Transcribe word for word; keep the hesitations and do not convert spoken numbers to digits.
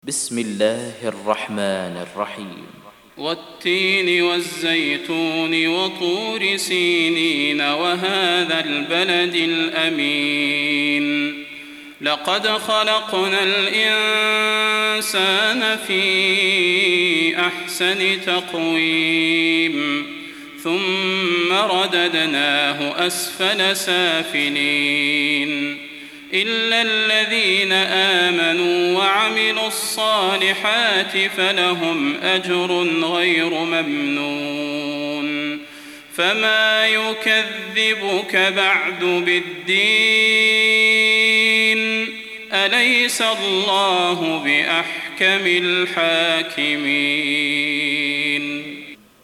بسم الله الرحمن الرحيم والتين والزيتون وطور سينين وهذا البلد الأمين لقد خلقنا الإنسان في أحسن تقويم ثم رددناه أسفل سافلين إلا الذين آمنوا وعملوا الصالحات فلهم أجر غير ممنون فما يكذبك بعد بالدين أليس الله بأحكم الحاكمين.